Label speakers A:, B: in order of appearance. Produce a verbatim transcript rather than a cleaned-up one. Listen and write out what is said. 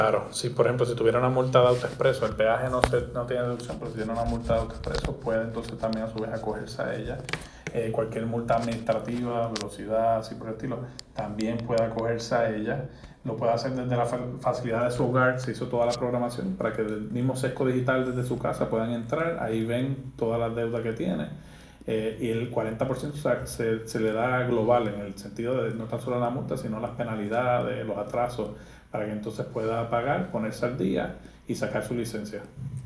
A: Claro, si por ejemplo si tuviera una multa de AutoExpreso, el peaje no, se, no tiene deducción, pero si tiene una multa de AutoExpreso puede entonces también a su vez acogerse a ella. Eh, cualquier multa administrativa, velocidad, así por el estilo, también puede acogerse a ella. Lo puede hacer desde la facilidad de su hogar, se hizo toda la programación para que del mismo sesco digital desde su casa puedan entrar, ahí ven todas las deudas que tiene. Eh, y el cuarenta por ciento se, se le da global en el sentido de no tan solo la multa, sino las penalidades, los atrasos, para que entonces pueda pagar, ponerse al día y sacar su licencia.